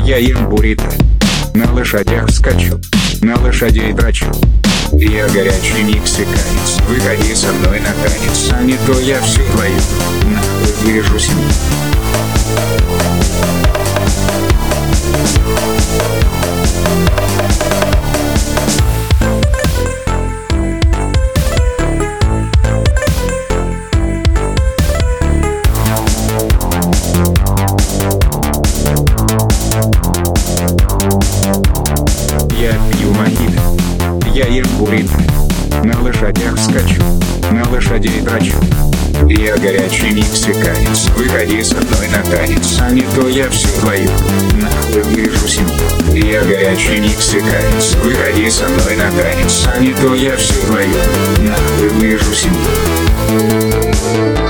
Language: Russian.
Я ем буррито, на лошадях скачу, на лошадей драчу. Я горячий мексиканец, выходи со мной на танец, а не то я всю твою нахуй вырежу семью. Я пью мохито, я ем буррито, на лошадях скачу, на лошадей драчу. Я горячий мексиканец, выходи со мной на танец, а не то я всю твою нахуй вырежу семью. Я горячий мексиканец, выходи со мной на танец, а не то я всю твою нахуй вырежу семью.